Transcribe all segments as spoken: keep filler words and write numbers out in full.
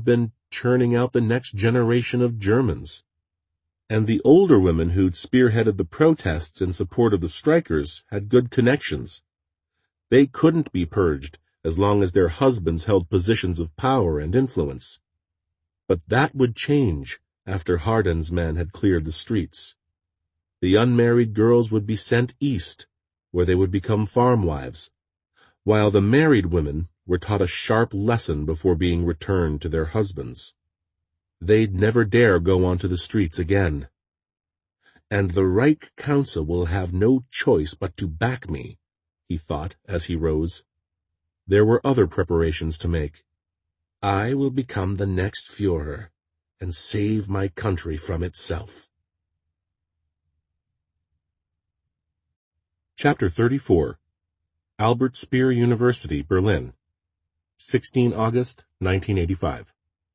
been churning out the next generation of Germans. And the older women who'd spearheaded the protests in support of the strikers had good connections. They couldn't be purged as long as their husbands held positions of power and influence. But that would change after Hardin's men had cleared the streets. The unmarried girls would be sent east, where they would become farm wives, while the married women were taught a sharp lesson before being returned to their husbands. They'd never dare go onto the streets again. And the Reich Council will have no choice but to back me, he thought as he rose. There were other preparations to make. I will become the next Führer and save my country from itself. Chapter thirty-four. Albert Speer University, Berlin, sixteenth of August, nineteen eighty-five.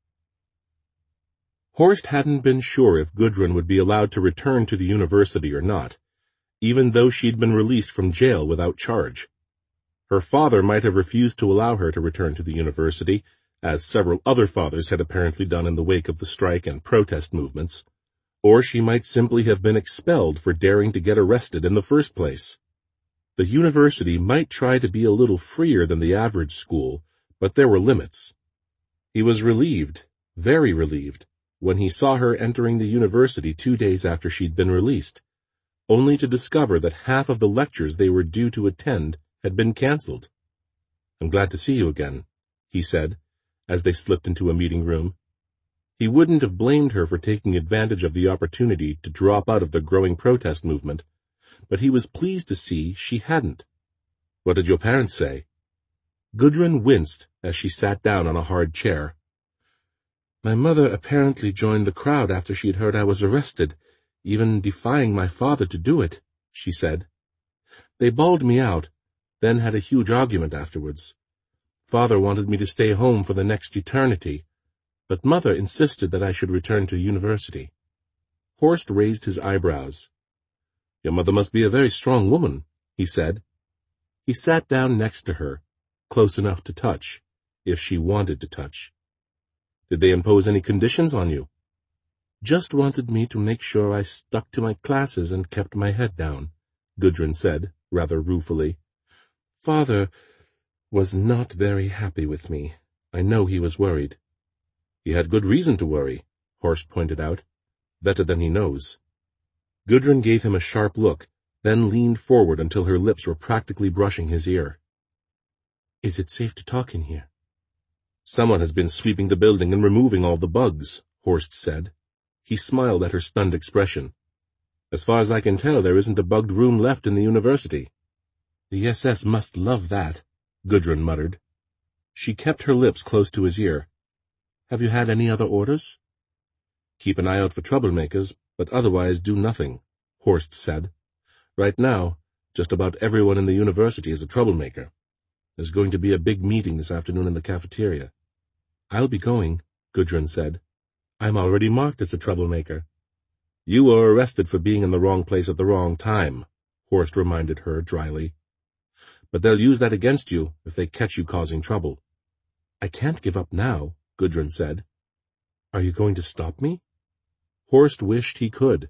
Horst hadn't been sure if Gudrun would be allowed to return to the university or not, even though she'd been released from jail without charge. Her father might have refused to allow her to return to the university, as several other fathers had apparently done in the wake of the strike and protest movements, or she might simply have been expelled for daring to get arrested in the first place. The university might try to be a little freer than the average school, but there were limits. He was relieved, very relieved, when he saw her entering the university two days after she'd been released, only to discover that half of the lectures they were due to attend had been cancelled. "I'm glad to see you again," he said, as they slipped into a meeting room. He wouldn't have blamed her for taking advantage of the opportunity to drop out of the growing protest movement, but he was pleased to see she hadn't. "What did your parents say?" Gudrun winced as she sat down on a hard chair. "My mother apparently joined the crowd after she'd heard I was arrested, even defying my father to do it," she said. "They bawled me out, then had a huge argument afterwards. Father wanted me to stay home for the next eternity, but Mother insisted that I should return to university." Horst raised his eyebrows. "Your mother must be a very strong woman," he said. He sat down next to her, close enough to touch, if she wanted to touch. "Did they impose any conditions on you?" "Just wanted me to make sure I stuck to my classes and kept my head down," Gudrun said, rather ruefully. "Father was not very happy with me. I know he was worried." "He had good reason to worry," Horst pointed out. "Better than he knows." Gudrun gave him a sharp look, then leaned forward until her lips were practically brushing his ear. "Is it safe to talk in here?" "Someone has been sweeping the building and removing all the bugs," Horst said. He smiled at her stunned expression. "As far as I can tell, there isn't a bugged room left in the university." "The S S must love that," Gudrun muttered. She kept her lips close to his ear. "Have you had any other orders?" "Keep an eye out for troublemakers, but otherwise do nothing," Horst said. "Right now, just about everyone in the university is a troublemaker. There's going to be a big meeting this afternoon in the cafeteria." "I'll be going," Gudrun said. "I'm already marked as a troublemaker." "You were arrested for being in the wrong place at the wrong time," Horst reminded her dryly. "But they'll use that against you if they catch you causing trouble." "I can't give up now," Gudrun said. "Are you going to stop me?" Horst wished he could.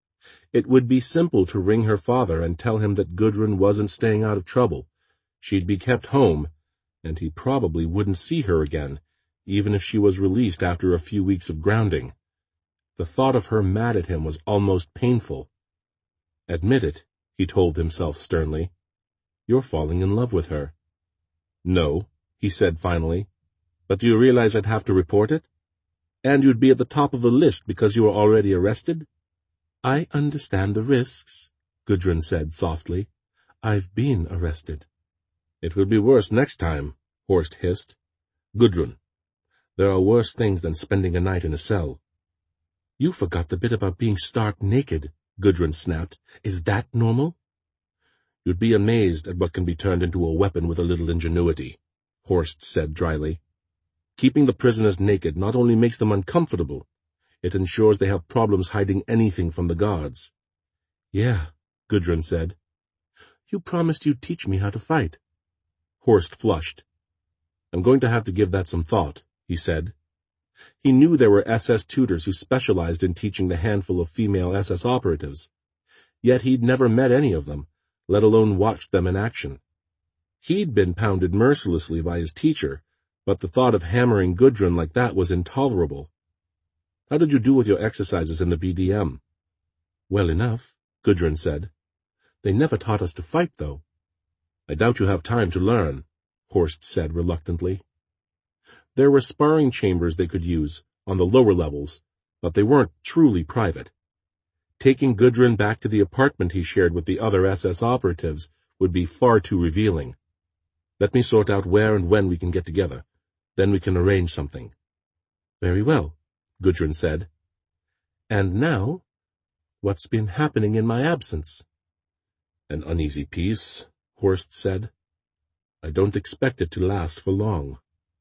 It would be simple to ring her father and tell him that Gudrun wasn't staying out of trouble. She'd be kept home, and he probably wouldn't see her again, even if she was released after a few weeks of grounding. The thought of her mad at him was almost painful. "Admit it," he told himself sternly. "You're falling in love with her." "No," he said finally. "But do you realize I'd have to report it? And you'd be at the top of the list because you were already arrested?" "I understand the risks," Gudrun said softly. "I've been arrested." "It will be worse next time," Horst hissed. "Gudrun, there are worse things than spending a night in a cell." "You forgot the bit about being stark naked," Gudrun snapped. "Is that normal?" "You'd be amazed at what can be turned into a weapon with a little ingenuity," Horst said dryly. "Keeping the prisoners naked not only makes them uncomfortable, it ensures they have problems hiding anything from the guards." "Yeah," Gudrun said. "You promised you'd teach me how to fight." Horst flushed. "I'm going to have to give that some thought," he said. He knew there were S S tutors who specialized in teaching the handful of female S S operatives. Yet he'd never met any of them, let alone watched them in action. He'd been pounded mercilessly by his teacher, but the thought of hammering Gudrun like that was intolerable. "How did you do with your exercises in the B D M?" "Well enough," Gudrun said. "They never taught us to fight, though." "I doubt you have time to learn," Horst said reluctantly. There were sparring chambers they could use, on the lower levels, but they weren't truly private. Taking Gudrun back to the apartment he shared with the other S S operatives would be far too revealing. "Let me sort out where and when we can get together. Then we can arrange something." "Very well," Gudrun said. "And now, what's been happening in my absence?" "An uneasy peace," Horst said. "I don't expect it to last for long."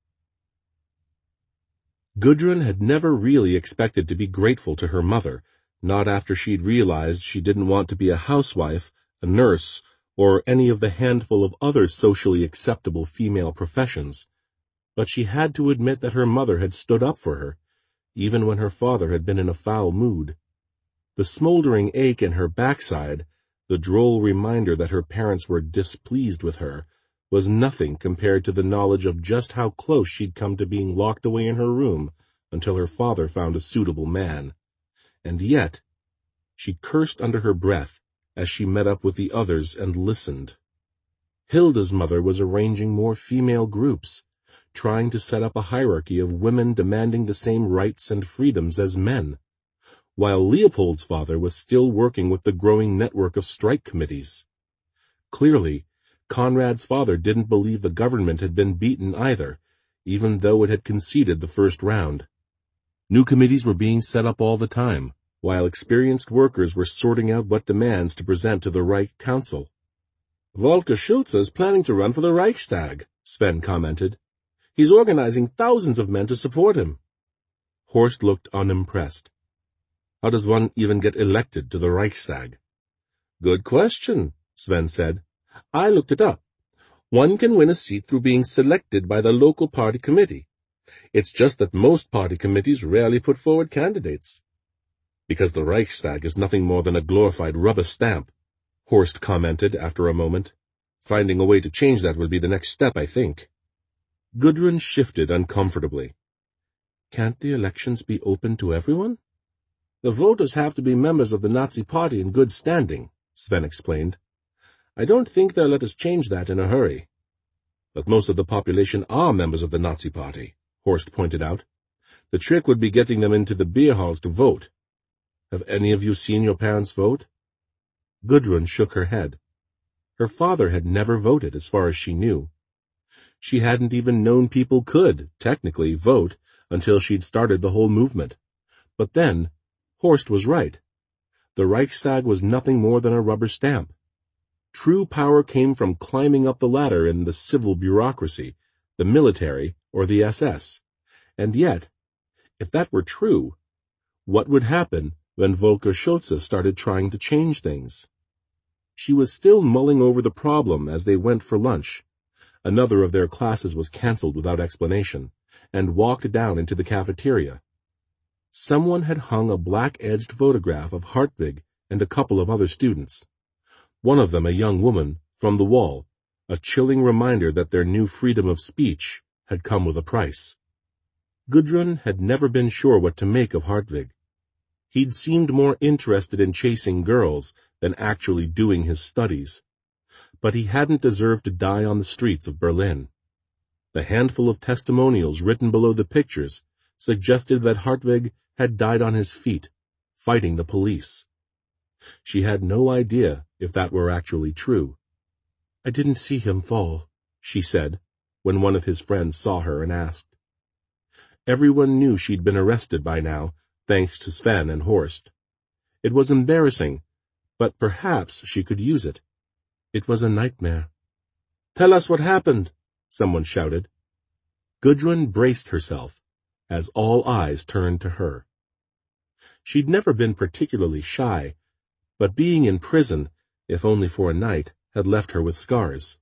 Gudrun had never really expected to be grateful to her mother, not after she'd realized she didn't want to be a housewife, a nurse, or any of the handful of other socially acceptable female professions. But she had to admit that her mother had stood up for her, even when her father had been in a foul mood. The smoldering ache in her backside, the droll reminder that her parents were displeased with her, was nothing compared to the knowledge of just how close she'd come to being locked away in her room until her father found a suitable man. And yet, she cursed under her breath as she met up with the others and listened. Hilda's mother was arranging more female groups, trying to set up a hierarchy of women demanding the same rights and freedoms as men, while Leopold's father was still working with the growing network of strike committees. Clearly, Conrad's father didn't believe the government had been beaten either, even though it had conceded the first round. New committees were being set up all the time, while experienced workers were sorting out what demands to present to the Reich Council. "Volker Schulze is planning to run for the Reichstag," Sven commented. "He's organizing thousands of men to support him." Horst looked unimpressed. "How does one even get elected to the Reichstag?" "Good question," Sven said. "I looked it up. One can win a seat through being selected by the local party committee. It's just that most party committees rarely put forward candidates." "Because the Reichstag is nothing more than a glorified rubber stamp," Horst commented after a moment. "Finding a way to change that will be the next step, I think." Gudrun shifted uncomfortably. "Can't the elections be open to everyone?" "The voters have to be members of the Nazi Party in good standing," Sven explained. "I don't think they'll let us change that in a hurry." "But most of the population are members of the Nazi Party," Horst pointed out. "The trick would be getting them into the beer halls to vote. Have any of you seen your parents vote?" Gudrun shook her head. Her father had never voted, as far as she knew. She hadn't even known people could, technically, vote until she'd started the whole movement. But then, Horst was right. The Reichstag was nothing more than a rubber stamp. True power came from climbing up the ladder in the civil bureaucracy, the military, or the S S. And yet, if that were true, what would happen when Volker Schulze started trying to change things? She was still mulling over the problem as they went for lunch. Another of their classes was cancelled without explanation, and walked down into the cafeteria. Someone had hung a black-edged photograph of Hartwig and a couple of other students. One of them a young woman, from the wall, a chilling reminder that their new freedom of speech had come with a price. Gudrun had never been sure what to make of Hartwig. He'd seemed more interested in chasing girls than actually doing his studies. But he hadn't deserved to die on the streets of Berlin. The handful of testimonials written below the pictures suggested that Hartwig had died on his feet, fighting the police. She had no idea if that were actually true. "I didn't see him fall," she said, when one of his friends saw her and asked. Everyone knew she'd been arrested by now, thanks to Sven and Horst. It was embarrassing, but perhaps she could use it. It was a nightmare. "Tell us what happened," someone shouted. Gudrun braced herself, as all eyes turned to her. She'd never been particularly shy, but being in prison, if only for a night, had left her with scars.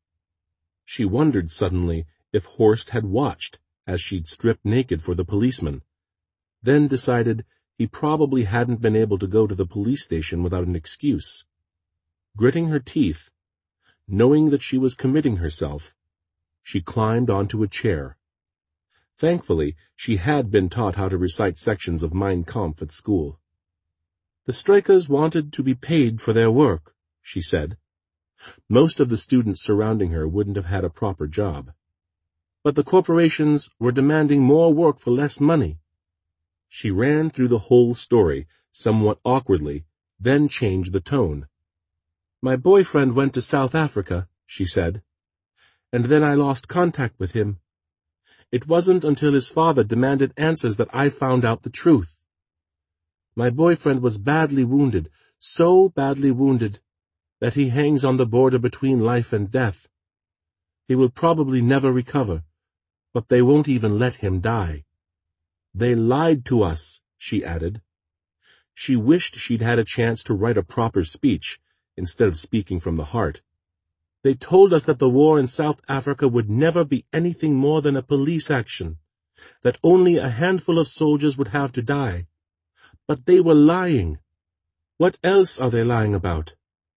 She wondered suddenly if Horst had watched as she'd stripped naked for the policeman, then decided he probably hadn't been able to go to the police station without an excuse. Gritting her teeth, knowing that she was committing herself, she climbed onto a chair. Thankfully, she had been taught how to recite sections of Mein Kampf at school. "The strikers wanted to be paid for their work," she said. Most of the students surrounding her wouldn't have had a proper job. "But the corporations were demanding more work for less money." She ran through the whole story, somewhat awkwardly, then changed the tone. "My boyfriend went to South Africa," she said, "and then I lost contact with him. It wasn't until his father demanded answers that I found out the truth. My boyfriend was badly wounded, so badly wounded that he hangs on the border between life and death. He will probably never recover, but they won't even let him die. They lied to us," she added. She wished she'd had a chance to write a proper speech, instead of speaking from the heart. "They told us that the war in South Africa would never be anything more than a police action, that only a handful of soldiers would have to die. But they were lying. What else are they lying about?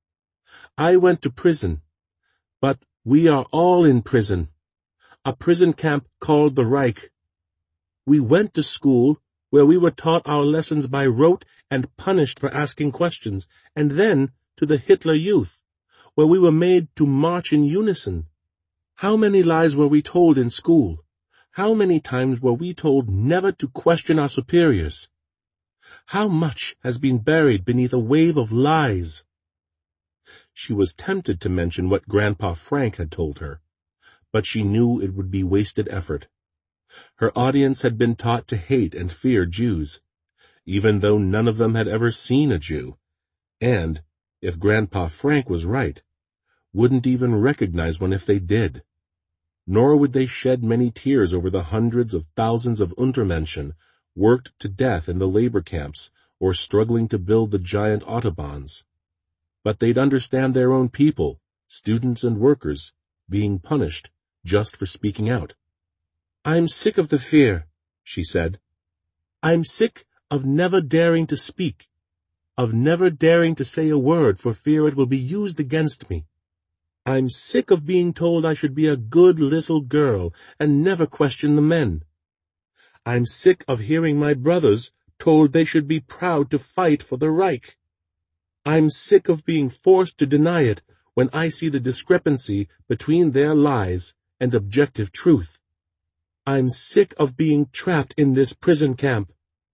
I went to prison, but we are all in prison, a prison camp called the Reich. We went to school, where we were taught our lessons by rote and punished for asking questions, and then to the Hitler Youth, where we were made to march in unison. How many lies were we told in school? How many times were we told never to question our superiors? How much has been buried beneath a wave of lies?" She was tempted to mention what Grandpa Frank had told her, but she knew it would be wasted effort. Her audience had been taught to hate and fear Jews, even though none of them had ever seen a Jew, and, if Grandpa Frank was right, wouldn't even recognize one if they did. Nor would they shed many tears over the hundreds of thousands of Untermenschen worked to death in the labor camps or struggling to build the giant autobahns. But they'd understand their own people, students and workers, being punished just for speaking out. "I'm sick of the fear," she said. "I'm sick of never daring to speak, of never daring to say a word for fear it will be used against me. I'm sick of being told I should be a good little girl and never question the men. I'm sick of hearing my brothers told they should be proud to fight for the Reich. I'm sick of being forced to deny it when I see the discrepancy between their lies and objective truth. I'm sick of being trapped in this prison camp."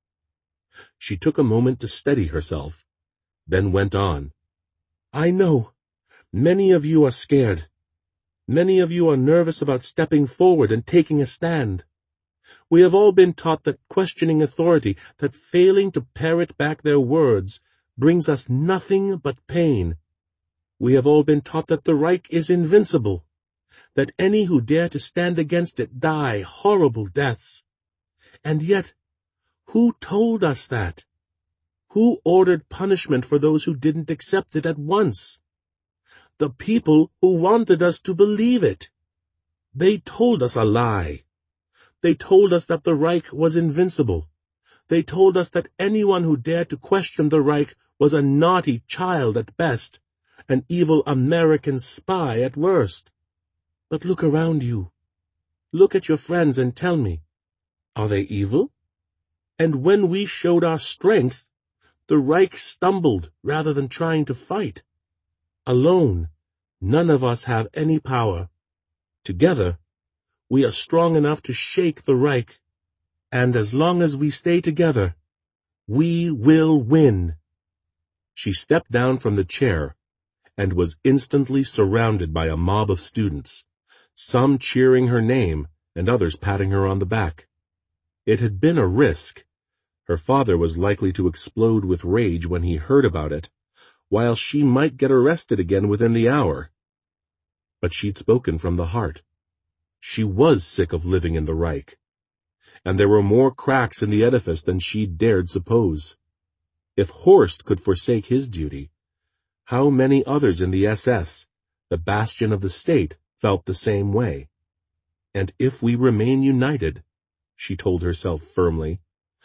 She took a moment to steady herself, then went on. "I know. Many of you are scared. Many of you are nervous about stepping forward and taking a stand. We have all been taught that questioning authority, that failing to parrot back their words, brings us nothing but pain. We have all been taught that the Reich is invincible, that any who dare to stand against it die horrible deaths. And yet, who told us that? Who ordered punishment for those who didn't accept it at once? The people who wanted us to believe it. They told us a lie. They told us that the Reich was invincible. They told us that anyone who dared to question the Reich was a naughty child at best, an evil American spy at worst. But look around you. Look at your friends and tell me, are they evil? And when we showed our strength, the Reich stumbled rather than trying to fight. Alone, none of us have any power. Together, we are strong enough to shake the Reich, and as long as we stay together, we will win." She stepped down from the chair and was instantly surrounded by a mob of students, some cheering her name and others patting her on the back. It had been a risk. Her father was likely to explode with rage when he heard about it, while she might get arrested again within the hour. But she'd spoken from the heart. She was sick of living in the Reich, and there were more cracks in the edifice than she'd dared suppose. If Horst could forsake his duty, how many others in the S S, the bastion of the state, felt the same way? And if we remain united, she told herself firmly,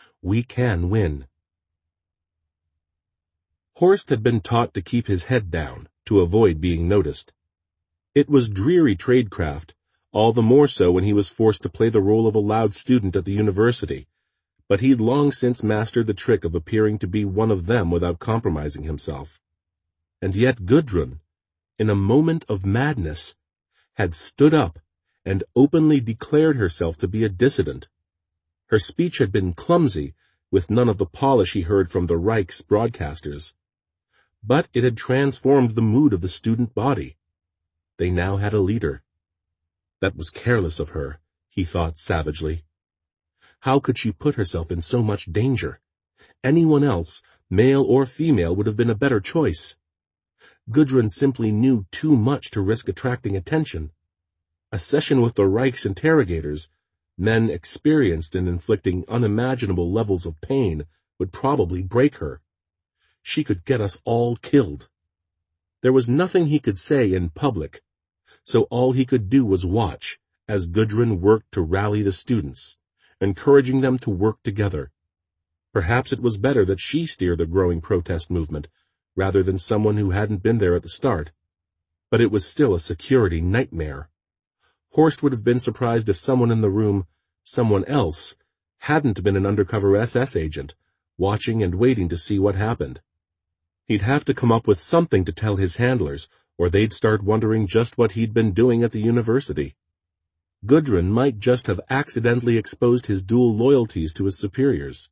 We can win. Horst had been taught to keep his head down, to avoid being noticed. It was dreary tradecraft, all the more so when he was forced to play the role of a loud student at the university, but he'd long since mastered the trick of appearing to be one of them without compromising himself. And yet Gudrun, in a moment of madness, had stood up and openly declared herself to be a dissident. Her speech had been clumsy, with none of the polish he heard from the Reich's broadcasters. But it had transformed the mood of the student body. They now had a leader. That was careless of her, he thought savagely. How could she put herself in so much danger? Anyone else, male or female, would have been a better choice. Gudrun simply knew too much to risk attracting attention. A session with the Reich's interrogators, men experienced in inflicting unimaginable levels of pain, would probably break her. She could get us all killed. There was nothing he could say in public, so all he could do was watch as Gudrun worked to rally the students, encouraging them to work together. Perhaps it was better that she steer the growing protest movement, rather than someone who hadn't been there at the start. But it was still a security nightmare. Horst would have been surprised if someone in the room, someone else, hadn't been an undercover S S agent, watching and waiting to see what happened. He'd have to come up with something to tell his handlers, or they'd start wondering just what he'd been doing at the university. Gudrun might just have accidentally exposed his dual loyalties to his superiors.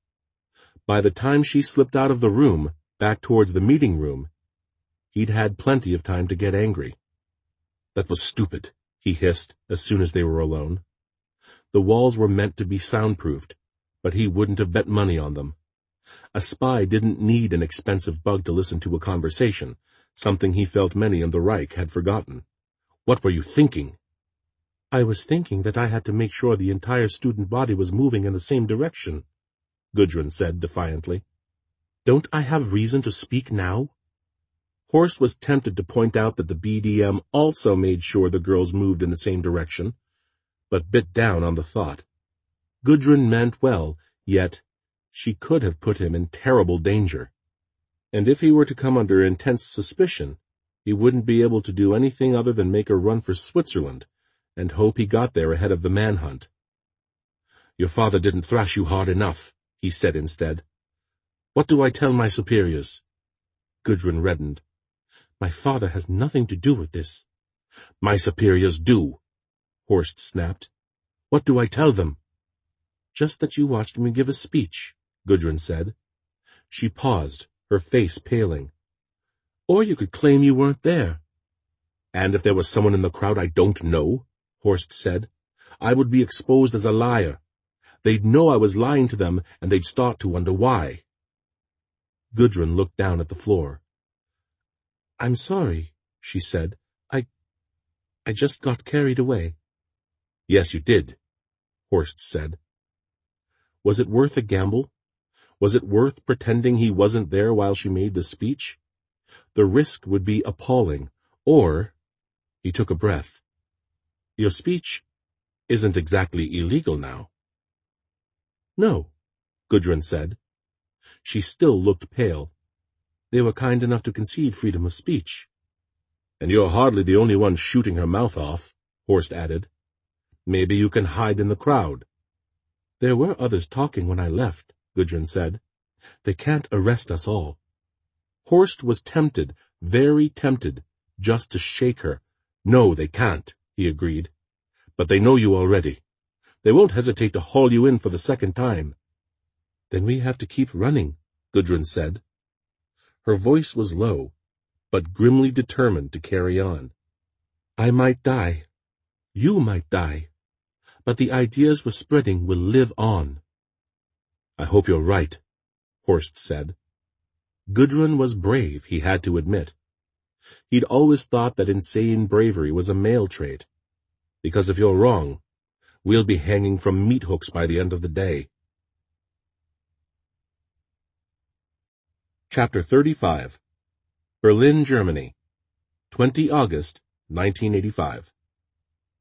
By the time she slipped out of the room, back towards the meeting room, he'd had plenty of time to get angry. That was stupid, he hissed as soon as they were alone. The walls were meant to be soundproofed, but he wouldn't have bet money on them. A spy didn't need an expensive bug to listen to a conversation, something he felt many in the Reich had forgotten. What were you thinking? I was thinking that I had to make sure the entire student body was moving in the same direction, Gudrun said defiantly. Don't I have reason to speak now? Horst was tempted to point out that the B D M also made sure the girls moved in the same direction, but bit down on the thought. Gudrun meant well, yet she could have put him in terrible danger. And if he were to come under intense suspicion, he wouldn't be able to do anything other than make a run for Switzerland and hope he got there ahead of the manhunt. Your father didn't thrash you hard enough, he said instead. What do I tell my superiors? Gudrun reddened. My father has nothing to do with this. My superiors do, Horst snapped. What do I tell them? Just that you watched me give a speech, Gudrun said. She paused, her face paling. Or you could claim you weren't there. And if there was someone in the crowd I don't know, Horst said, I would be exposed as a liar. They'd know I was lying to them, and they'd start to wonder why. Gudrun looked down at the floor. I'm sorry, she said. I... I just got carried away. Yes, you did, Horst said. Was it worth a gamble? Was it worth pretending he wasn't there while she made the speech? The risk would be appalling, or... He took a breath. Your speech isn't exactly illegal now. No, Gudrun said. She still looked pale. They were kind enough to concede freedom of speech. And you're hardly the only one shooting her mouth off, Horst added. Maybe you can hide in the crowd. There were others talking when I left, Gudrun said. They can't arrest us all. Horst was tempted, very tempted, just to shake her. No, they can't, he agreed. But they know you already. They won't hesitate to haul you in for the second time. Then we have to keep running, Gudrun said. Her voice was low, but grimly determined to carry on. I might die. You might die. But the ideas we're spreading will live on. I hope you're right, Horst said. Gudrun was brave, he had to admit. He'd always thought that insane bravery was a male trait. Because if you're wrong, we'll be hanging from meat hooks by the end of the day. Chapter thirty-five. Berlin, Germany. twentieth of August, nineteen eighty-five.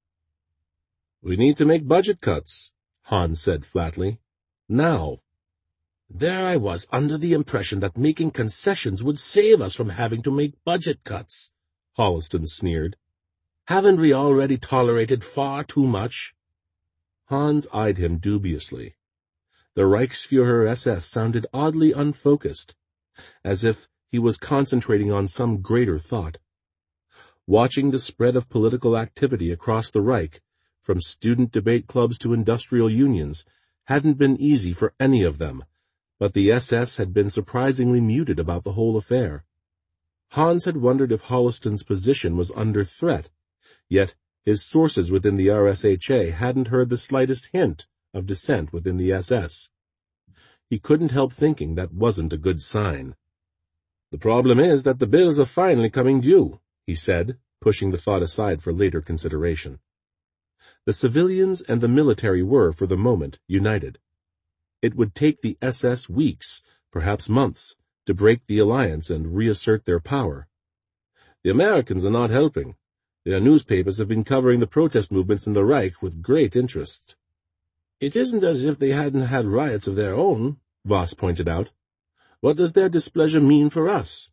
We need to make budget cuts, Hans said flatly. Now. There I was under the impression that making concessions would save us from having to make budget cuts, Holliston sneered. Haven't we already tolerated far too much? Hans eyed him dubiously. The Reichsfuhrer S S sounded oddly unfocused, as if he was concentrating on some greater thought. Watching the spread of political activity across the Reich, from student debate clubs to industrial unions, hadn't been easy for any of them, but the S S had been surprisingly muted about the whole affair. Hans had wondered if Holliston's position was under threat, yet his sources within the R S H A hadn't heard the slightest hint of dissent within the S S. He couldn't help thinking that wasn't a good sign. "The problem is that the bills are finally coming due," he said, pushing the thought aside for later consideration. The civilians and the military were, for the moment, united. It would take the S S weeks, perhaps months, to break the alliance and reassert their power. The Americans are not helping. Their newspapers have been covering the protest movements in the Reich with great interest. It isn't as if they hadn't had riots of their own, Voss pointed out. What does their displeasure mean for us?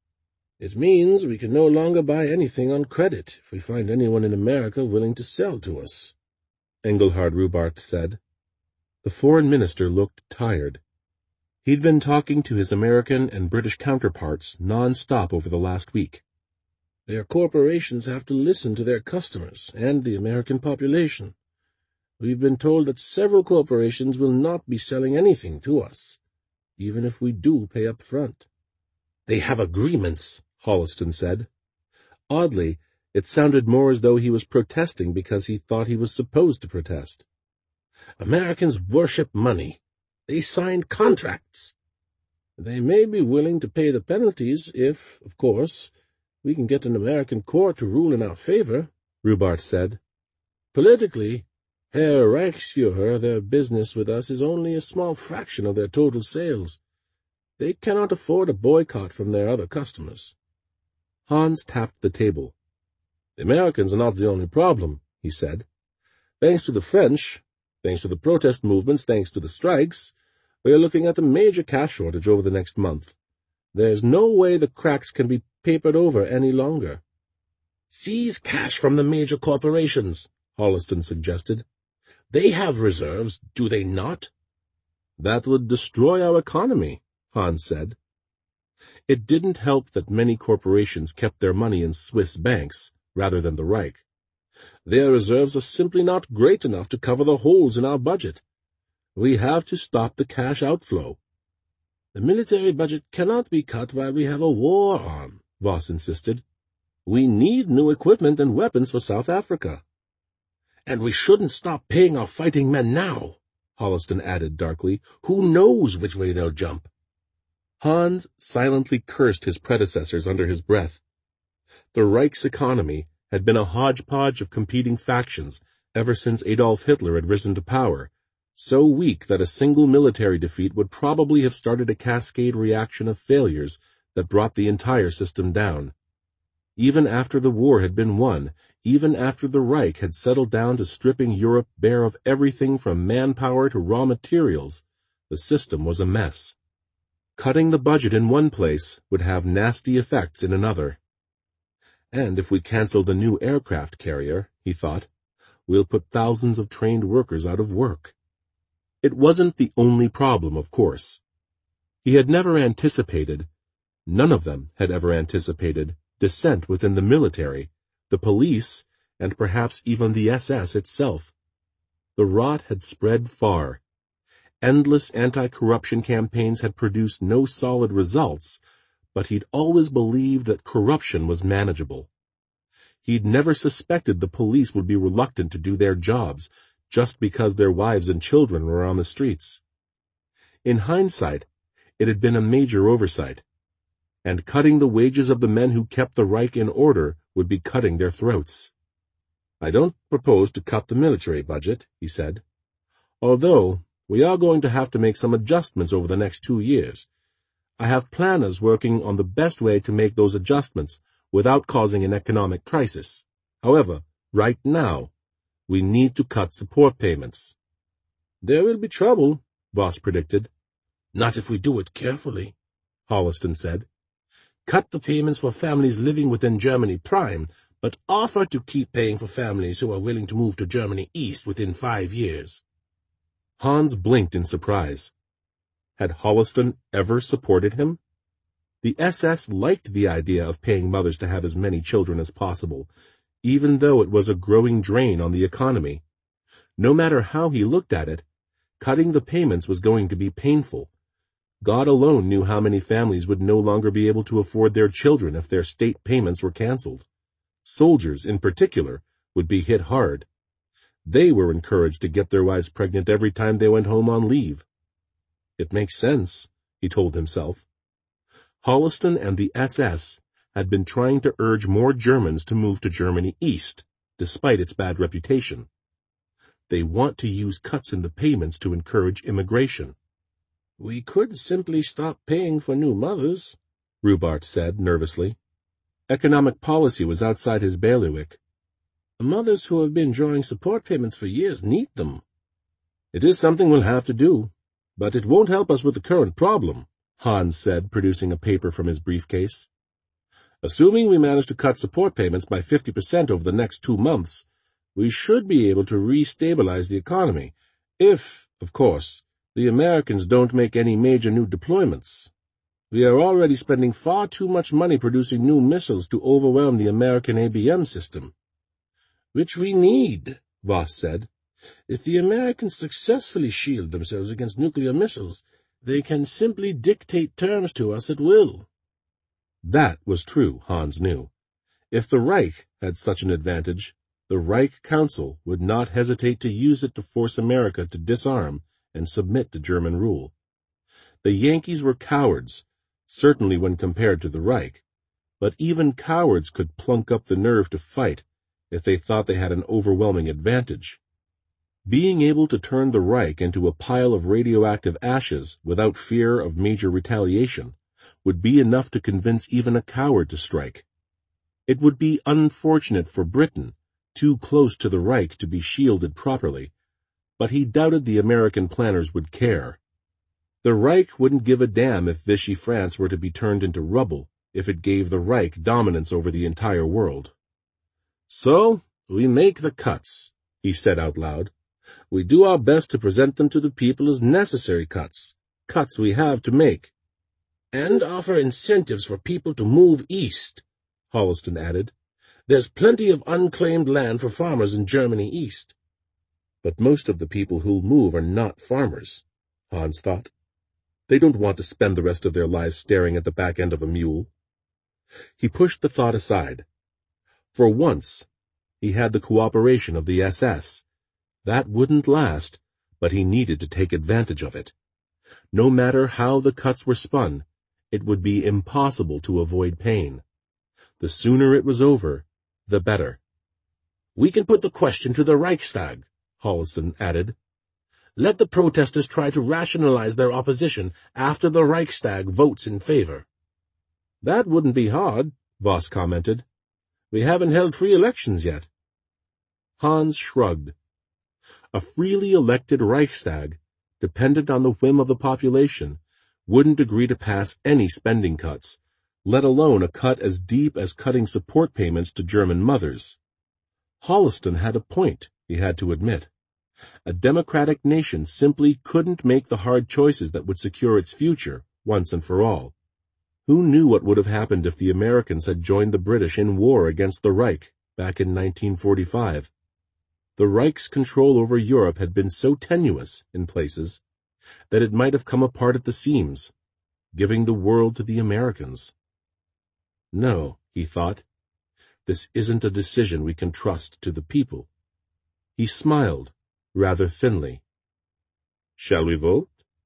It means we can no longer buy anything on credit if we find anyone in America willing to sell to us, Engelhard Rubart said. The foreign minister looked tired. He'd been talking to his American and British counterparts non-stop over the last week. Their corporations have to listen to their customers and the American population. We've been told that several corporations will not be selling anything to us, even if we do pay up front. They have agreements, Holliston said. Oddly, it sounded more as though he was protesting because he thought he was supposed to protest. Americans worship money. They signed contracts. They may be willing to pay the penalties if, of course, we can get an American court to rule in our favor, Rubart said. Politically, Herr Reichsfuhrer, their business with us is only a small fraction of their total sales. They cannot afford a boycott from their other customers. Hans tapped the table. The Americans are not the only problem, he said. Thanks to the French, thanks to the protest movements, thanks to the strikes, we are looking at a major cash shortage over the next month. There's no way the cracks can be papered over any longer. Seize cash from the major corporations, Holliston suggested. They have reserves, do they not? That would destroy our economy, Hans said. It didn't help that many corporations kept their money in Swiss banks rather than the Reich. Their reserves are simply not great enough to cover the holes in our budget. We have to stop the cash outflow. The military budget cannot be cut while we have a war on, Voss insisted. We need new equipment and weapons for South Africa. And we shouldn't stop paying our fighting men now, Holliston added darkly. Who knows which way they'll jump? Hans silently cursed his predecessors under his breath. The Reich's economy had been a hodgepodge of competing factions ever since Adolf Hitler had risen to power, so weak that a single military defeat would probably have started a cascade reaction of failures that brought the entire system down. Even after the war had been won, even after the Reich had settled down to stripping Europe bare of everything from manpower to raw materials, the system was a mess. Cutting the budget in one place would have nasty effects in another. And if we cancel the new aircraft carrier, he thought, we'll put thousands of trained workers out of work. It wasn't the only problem, of course. He had never anticipated, none of them had ever anticipated, dissent within the military, the police, and perhaps even the S S itself. The rot had spread far. Endless anti-corruption campaigns had produced no solid results, but he'd always believed that corruption was manageable. He'd never suspected the police would be reluctant to do their jobs just because their wives and children were on the streets. In hindsight, it had been a major oversight, and cutting the wages of the men who kept the Reich in order would be cutting their throats. I don't propose to cut the military budget, he said, although we are going to have to make some adjustments over the next two years. I have planners working on the best way to make those adjustments without causing an economic crisis. However, right now, we need to cut support payments. There will be trouble, Voss predicted. Not if we do it carefully, Holliston said. Cut the payments for families living within Germany Prime, but offer to keep paying for families who are willing to move to Germany East within five years. Hans blinked in surprise. Had Holliston ever supported him? The S S liked the idea of paying mothers to have as many children as possible, even though it was a growing drain on the economy. No matter how he looked at it, cutting the payments was going to be painful. God alone knew how many families would no longer be able to afford their children if their state payments were canceled. Soldiers, in particular, would be hit hard. They were encouraged to get their wives pregnant every time they went home on leave. It makes sense, he told himself. Holliston and the S S had been trying to urge more Germans to move to Germany East, despite its bad reputation. They want to use cuts in the payments to encourage immigration. We could simply stop paying for new mothers, Rubart said nervously. Economic policy was outside his bailiwick. The mothers who have been drawing support payments for years need them. It is something we'll have to do, but it won't help us with the current problem, Hans said, producing a paper from his briefcase. Assuming we manage to cut support payments by fifty percent over the next two months, we should be able to re-stabilize the economy, if, of course, the Americans don't make any major new deployments. We are already spending far too much money producing new missiles to overwhelm the American A B M system. Which we need, Voss said. If the Americans successfully shield themselves against nuclear missiles, they can simply dictate terms to us at will. That was true, Hans knew. If the Reich had such an advantage, the Reich Council would not hesitate to use it to force America to disarm and submit to German rule. The Yankees were cowards, certainly when compared to the Reich, but even cowards could plunk up the nerve to fight if they thought they had an overwhelming advantage. Being able to turn the Reich into a pile of radioactive ashes without fear of major retaliation would be enough to convince even a coward to strike. It would be unfortunate for Britain, too close to the Reich to be shielded properly, but he doubted the American planners would care. The Reich wouldn't give a damn if Vichy France were to be turned into rubble if it gave the Reich dominance over the entire world. So, we make the cuts, he said out loud. We do our best to present them to the people as necessary cuts, cuts we have to make. And offer incentives for people to move east, Holliston added. There's plenty of unclaimed land for farmers in Germany East. But most of the people who'll move are not farmers, Hans thought. They don't want to spend the rest of their lives staring at the back end of a mule. He pushed the thought aside. For once, he had the cooperation of the S S. That wouldn't last, but he needed to take advantage of it. No matter how the cuts were spun, it would be impossible to avoid pain. The sooner it was over, the better. We can put the question to the Reichstag, Holliston added. Let the protesters try to rationalize their opposition after the Reichstag votes in favor. That wouldn't be hard, Voss commented. We haven't held free elections yet. Hans shrugged. A freely elected Reichstag, dependent on the whim of the population, wouldn't agree to pass any spending cuts, let alone a cut as deep as cutting support payments to German mothers. Holliston had a point, he had to admit. A democratic nation simply couldn't make the hard choices that would secure its future, once and for all. Who knew what would have happened if the Americans had joined the British in war against the Reich back in nineteen forty-five? The Reich's control over Europe had been so tenuous, in places, that it might have come apart at the seams, giving the world to the Americans. No, he thought, this isn't a decision we can trust to the people. He smiled, rather thinly. Shall we vote?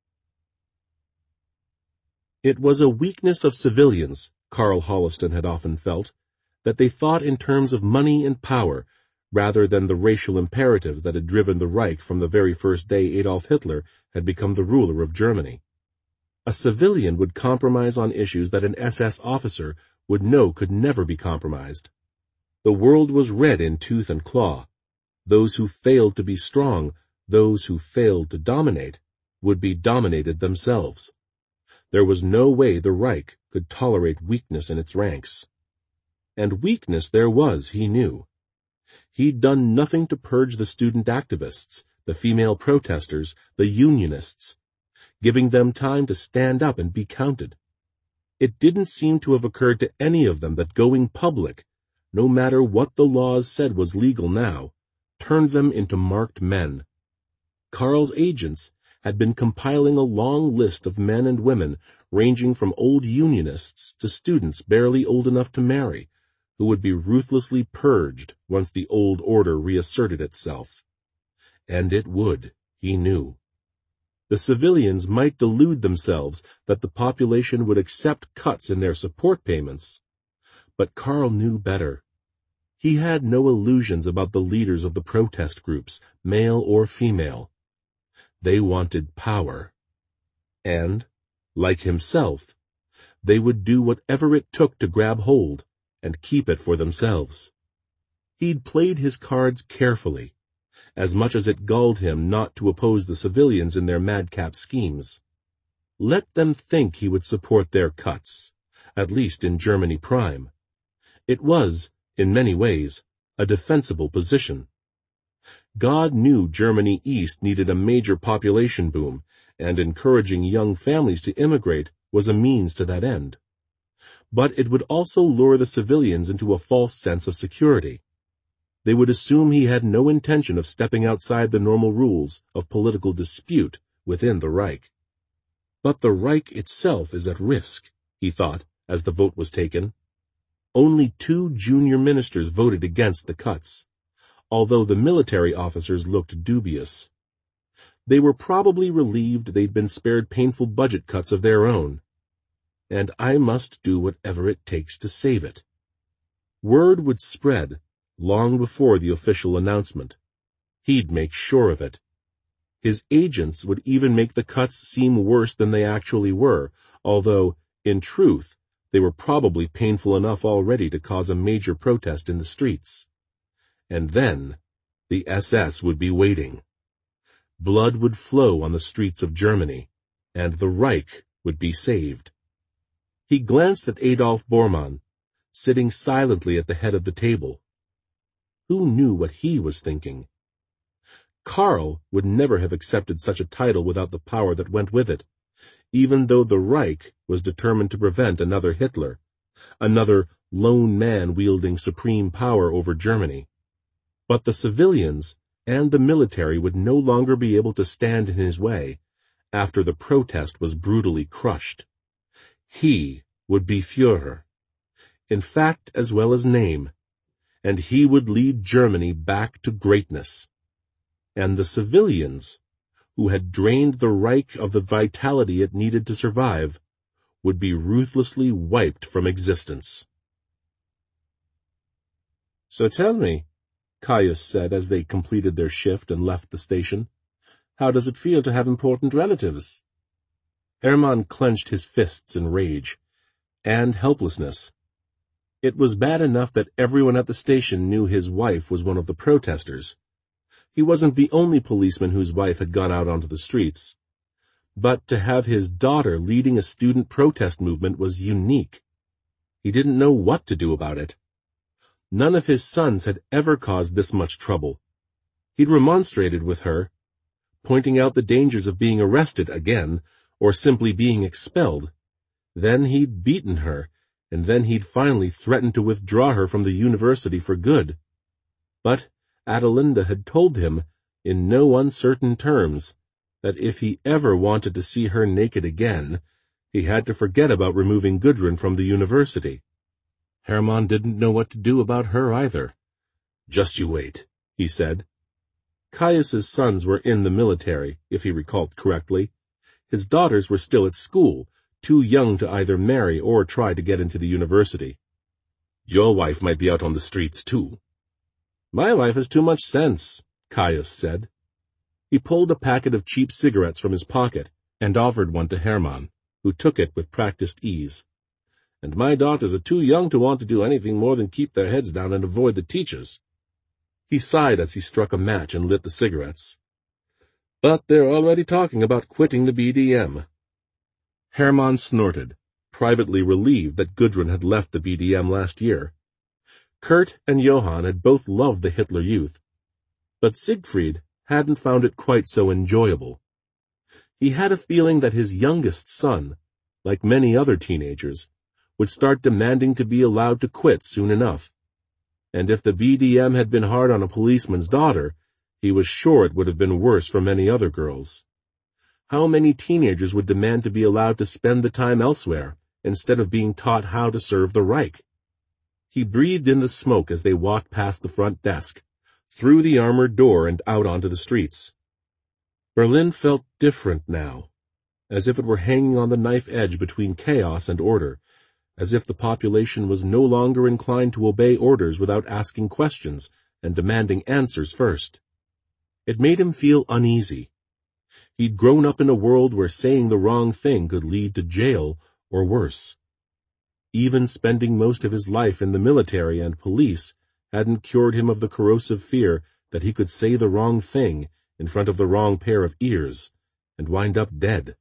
It was a weakness of civilians, Carl Holliston had often felt, that they thought in terms of money and power, rather than the racial imperatives that had driven the Reich from the very first day Adolf Hitler had become the ruler of Germany. A civilian would compromise on issues that an S S officer would know could never be compromised. The world was red in tooth and claw. Those who failed to be strong, those who failed to dominate, would be dominated themselves. There was no way the Reich could tolerate weakness in its ranks. And weakness there was, he knew. He'd done nothing to purge the student activists, the female protesters, the unionists, giving them time to stand up and be counted. It didn't seem to have occurred to any of them that going public, no matter what the laws said was legal now, turned them into marked men. Karl's agents had been compiling a long list of men and women ranging from old unionists to students barely old enough to marry, who would be ruthlessly purged once the old order reasserted itself. And it would, he knew. The civilians might delude themselves that the population would accept cuts in their support payments, but Karl knew better. He had no illusions about the leaders of the protest groups, male or female. They wanted power. And, like himself, they would do whatever it took to grab hold and keep it for themselves. He'd played his cards carefully, as much as it galled him not to oppose the civilians in their madcap schemes. Let them think he would support their cuts, at least in Germany Prime. It was, in many ways, a defensible position. God knew Germany East needed a major population boom, and encouraging young families to immigrate was a means to that end. But it would also lure the civilians into a false sense of security. They would assume he had no intention of stepping outside the normal rules of political dispute within the Reich. But the Reich itself is at risk, he thought, as the vote was taken. Only two junior ministers voted against the cuts, although the military officers looked dubious. They were probably relieved they'd been spared painful budget cuts of their own. And I must do whatever it takes to save it. Word would spread long before the official announcement. He'd make sure of it. His agents would even make the cuts seem worse than they actually were, although, in truth, they were probably painful enough already to cause a major protest in the streets. And then, the S S would be waiting. Blood would flow on the streets of Germany, and the Reich would be saved. He glanced at Adolf Bormann, sitting silently at the head of the table. Who knew what he was thinking? Karl would never have accepted such a title without the power that went with it, even though the Reich was determined to prevent another Hitler, another lone man wielding supreme power over Germany. But the civilians and the military would no longer be able to stand in his way after the protest was brutally crushed. He would be Führer, in fact as well as name, and he would lead Germany back to greatness. And the civilians, who had drained the Reich of the vitality it needed to survive, would be ruthlessly wiped from existence. "So tell me," Caius said as they completed their shift and left the station, "how does it feel to have important relatives?" Hermann clenched his fists in rage and helplessness. It was bad enough that everyone at the station knew his wife was one of the protesters. He wasn't the only policeman whose wife had gone out onto the streets. But to have his daughter leading a student protest movement was unique. He didn't know what to do about it. None of his sons had ever caused this much trouble. He'd remonstrated with her, pointing out the dangers of being arrested again, or simply being expelled. Then he'd beaten her, and then he'd finally threatened to withdraw her from the university for good. But Adelinda had told him, in no uncertain terms, that if he ever wanted to see her naked again, he had to forget about removing Gudrun from the university. Hermann didn't know what to do about her either. "Just you wait," he said. Caius's sons were in the military, if he recalled correctly. His daughters were still at school, too young to either marry or try to get into the university. "Your wife might be out on the streets, too." "My wife has too much sense," Caius said. He pulled a packet of cheap cigarettes from his pocket and offered one to Hermann, who took it with practiced ease. "And my daughters are too young to want to do anything more than keep their heads down and avoid the teachers." He sighed as he struck a match and lit the cigarettes. But they're already talking about quitting the B D M. Hermann snorted, privately relieved that Gudrun had left the B D M last year. Kurt and Johann had both loved the Hitler Youth, but Siegfried hadn't found it quite so enjoyable. He had a feeling that his youngest son, like many other teenagers, would start demanding to be allowed to quit soon enough. And if the B D M had been hard on a policeman's daughter, he was sure it would have been worse for many other girls. How many teenagers would demand to be allowed to spend the time elsewhere, instead of being taught how to serve the Reich? He breathed in the smoke as they walked past the front desk, through the armored door and out onto the streets. Berlin felt different now, as if it were hanging on the knife edge between chaos and order, as if the population was no longer inclined to obey orders without asking questions and demanding answers first. It made him feel uneasy. He'd grown up in a world where saying the wrong thing could lead to jail or worse. Even spending most of his life in the military and police hadn't cured him of the corrosive fear that he could say the wrong thing in front of the wrong pair of ears and wind up dead.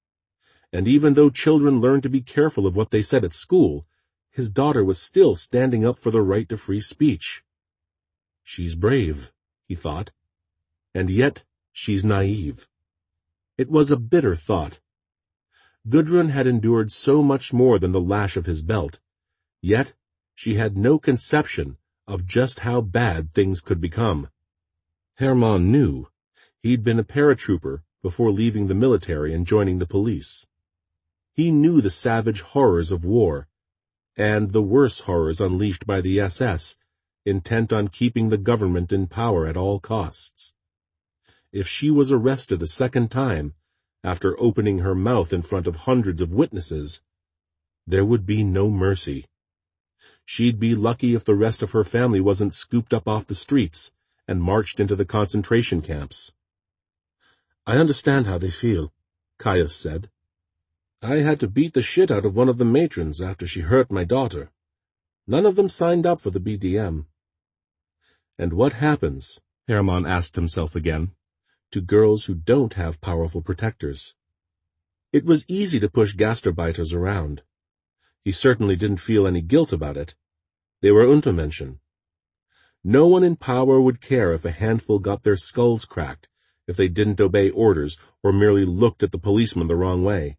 And even though children learned to be careful of what they said at school, his daughter was still standing up for the right to free speech. She's brave, he thought, and yet she's naive. It was a bitter thought. Gudrun had endured so much more than the lash of his belt, yet she had no conception of just how bad things could become. Hermann knew. He'd been a paratrooper before leaving the military and joining the police. He knew the savage horrors of war, and the worse horrors unleashed by the S S, intent on keeping the government in power at all costs. If she was arrested a second time, after opening her mouth in front of hundreds of witnesses, there would be no mercy. She'd be lucky if the rest of her family wasn't scooped up off the streets and marched into the concentration camps. I understand how they feel, Caius said. I had to beat the shit out of one of the matrons after she hurt my daughter. None of them signed up for the B D M. And what happens, Hermann asked himself again, to girls who don't have powerful protectors? It was easy to push Gastarbeiters around. He certainly didn't feel any guilt about it. They were Untermenschen. No one in power would care if a handful got their skulls cracked, if they didn't obey orders or merely looked at the policeman the wrong way.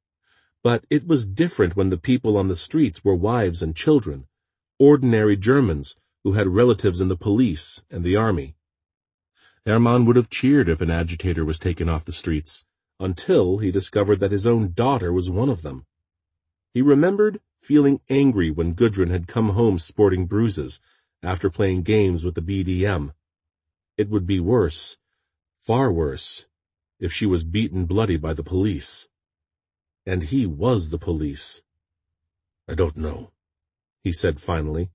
But it was different when the people on the streets were wives and children, ordinary Germans who had relatives in the police and the army. Hermann would have cheered if an agitator was taken off the streets, until he discovered that his own daughter was one of them. He remembered feeling angry when Gudrun had come home sporting bruises after playing games with the B D M. It would be worse, far worse, if she was beaten bloody by the police. And he was the police. I don't know, he said finally.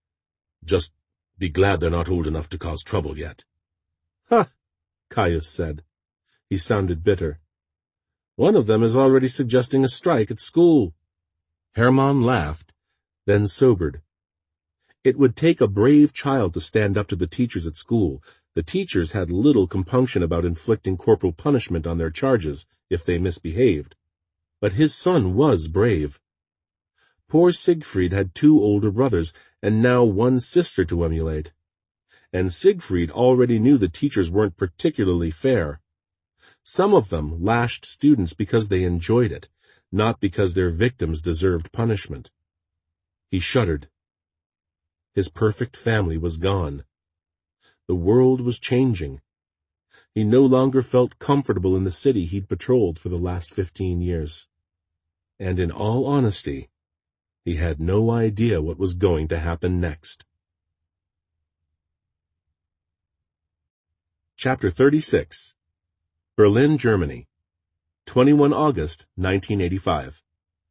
Just be glad they're not old enough to cause trouble yet. Ha, Caius said. He sounded bitter. One of them is already suggesting a strike at school. Hermann laughed, then sobered. It would take a brave child to stand up to the teachers at school. The teachers had little compunction about inflicting corporal punishment on their charges if they misbehaved. But his son was brave. Poor Siegfried had two older brothers, and now one sister to emulate. And Siegfried already knew the teachers weren't particularly fair. Some of them lashed students because they enjoyed it, not because their victims deserved punishment. He shuddered. His perfect family was gone. The world was changing. He no longer felt comfortable in the city he'd patrolled for the last fifteen years. And in all honesty, he had no idea what was going to happen next. Chapter thirty-six. Berlin, Germany. twenty-first of August, nineteen eighty-five.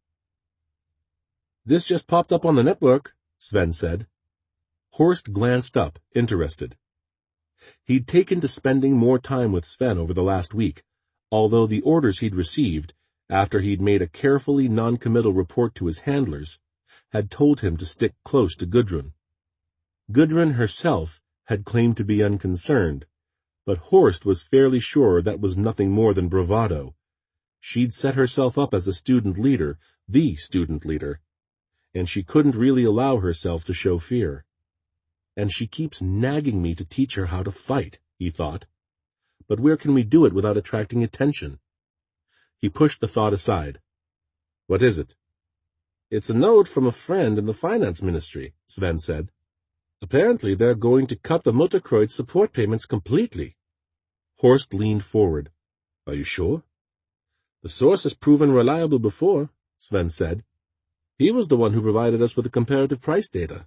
This just popped up on the network, Sven said. Horst glanced up, interested. He'd taken to spending more time with Sven over the last week, although the orders he'd received, after he'd made a carefully non-committal report to his handlers, had told him to stick close to Gudrun. Gudrun herself had claimed to be unconcerned, But Horst was fairly sure that was nothing more than bravado. She'd set herself up as a student leader, the student leader, and she couldn't really allow herself to show fear. And she keeps nagging me to teach her how to fight, he thought. But where can we do it without attracting attention? He pushed the thought aside. What is it? It's a note from a friend in the finance ministry, Sven said. Apparently they're going to cut the Mutterkreuz support payments completely. Horst leaned forward. Are you sure? The source has proven reliable before, Sven said. He was the one who provided us with the comparative price data.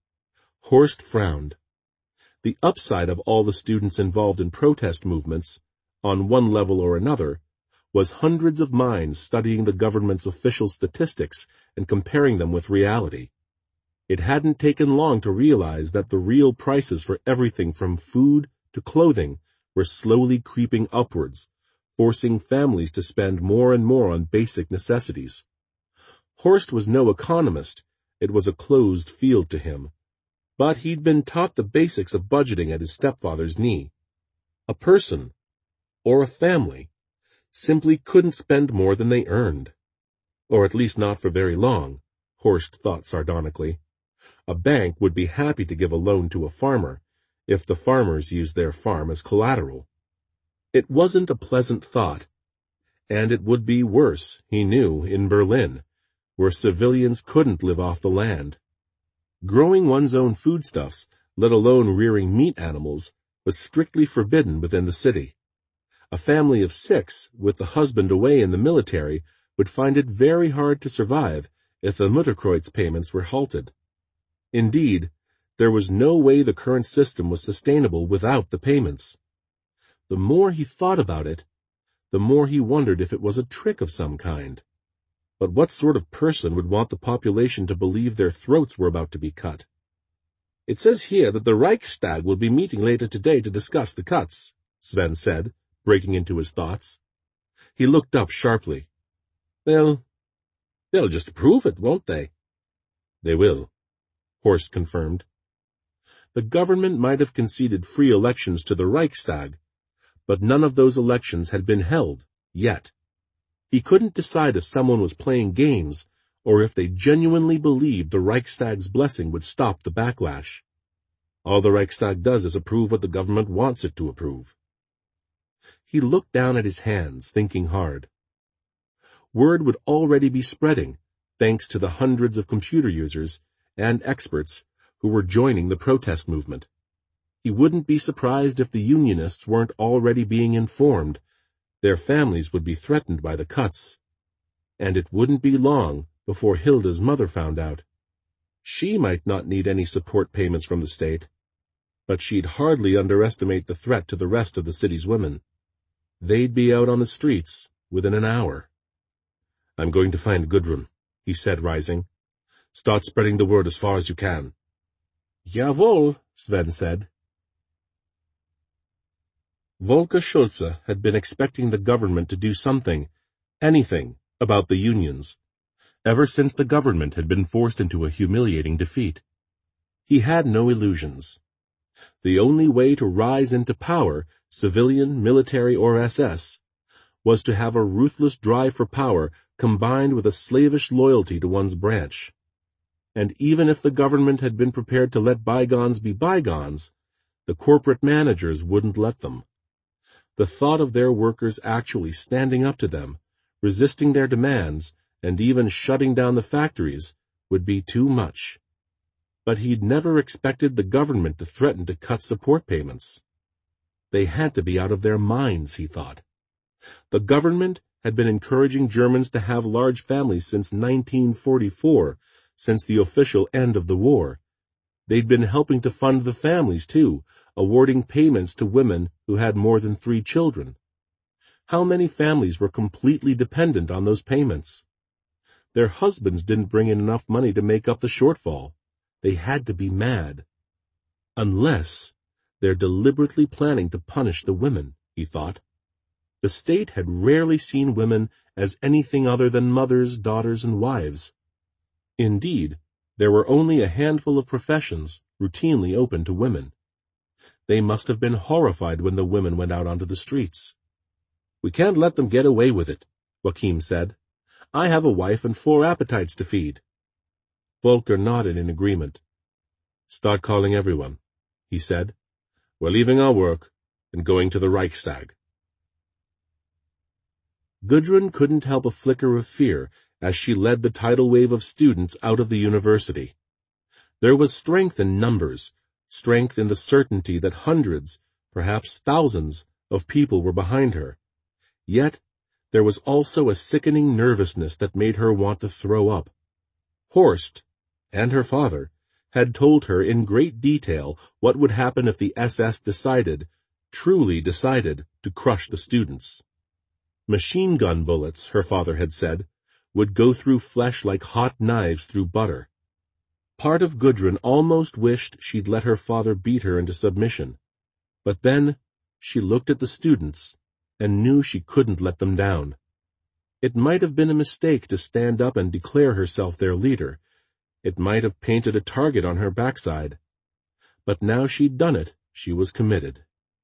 Horst frowned. The upside of all the students involved in protest movements, on one level or another, was hundreds of minds studying the government's official statistics and comparing them with reality. It hadn't taken long to realize that the real prices for everything from food to clothing were slowly creeping upwards, forcing families to spend more and more on basic necessities. Horst was no economist. It was a closed field to him. But he'd been taught the basics of budgeting at his stepfather's knee. A person, or a family, simply couldn't spend more than they earned. Or at least not for very long, Horst thought sardonically. A bank would be happy to give a loan to a farmer, if the farmers used their farm as collateral. It wasn't a pleasant thought, and it would be worse, he knew, in Berlin, where civilians couldn't live off the land. Growing one's own foodstuffs, let alone rearing meat animals, was strictly forbidden within the city. A family of six, with the husband away in the military, would find it very hard to survive if the Mutterkreuz payments were halted. Indeed, there was no way the current system was sustainable without the payments. The more he thought about it, the more he wondered if it was a trick of some kind. But what sort of person would want the population to believe their throats were about to be cut? It says here that the Reichstag will be meeting later today to discuss the cuts, Sven said, breaking into his thoughts. He looked up sharply. They'll, they'll just approve it, won't they? They will, Horst confirmed. The government might have conceded free elections to the Reichstag, but none of those elections had been held, yet. He couldn't decide if someone was playing games or if they genuinely believed the Reichstag's blessing would stop the backlash. All the Reichstag does is approve what the government wants it to approve. He looked down at his hands, thinking hard. Word would already be spreading, thanks to the hundreds of computer users and experts who were joining the protest movement. He wouldn't be surprised if the Unionists weren't already being informed. Their families would be threatened by the cuts. And it wouldn't be long before Hilda's mother found out. She might not need any support payments from the state, but she'd hardly underestimate the threat to the rest of the city's women. They'd be out on the streets within an hour. I'm going to find Gudrun, he said, rising. Start spreading the word as far as you can. Jawohl, Sven said. Volker Schulze had been expecting the government to do something, anything, about the unions, ever since the government had been forced into a humiliating defeat. He had no illusions. The only way to rise into power, civilian, military, or S S, was to have a ruthless drive for power combined with a slavish loyalty to one's branch. And even if the government had been prepared to let bygones be bygones, the corporate managers wouldn't let them. The thought of their workers actually standing up to them, resisting their demands, and even shutting down the factories would be too much. But he'd never expected the government to threaten to cut support payments. They had to be out of their minds, he thought. The government had been encouraging Germans to have large families since nineteen forty-four, since the official end of the war. They'd been helping to fund the families, too, awarding payments to women who had more than three children. How many families were completely dependent on those payments? Their husbands didn't bring in enough money to make up the shortfall. They had to be mad. Unless they're deliberately planning to punish the women, he thought. The state had rarely seen women as anything other than mothers, daughters, and wives. Indeed, there were only a handful of professions routinely open to women. They must have been horrified when the women went out onto the streets. "We can't let them get away with it," Joachim said. "I have a wife and four appetites to feed." Volker nodded in agreement. "Start calling everyone," he said. "We're leaving our work and going to the Reichstag." Gudrun couldn't help a flicker of fear as she led the tidal wave of students out of the university. There was strength in numbers, strength in the certainty that hundreds, perhaps thousands, of people were behind her. Yet, there was also a sickening nervousness that made her want to throw up. Horst, and her father, had told her in great detail what would happen if the S S decided, truly decided, to crush the students. Machine gun bullets, her father had said, would go through flesh like hot knives through butter. Part of Gudrun almost wished she'd let her father beat her into submission. But then she looked at the students and knew she couldn't let them down. It might have been a mistake to stand up and declare herself their leader. It might have painted a target on her backside. But now she'd done it, she was committed.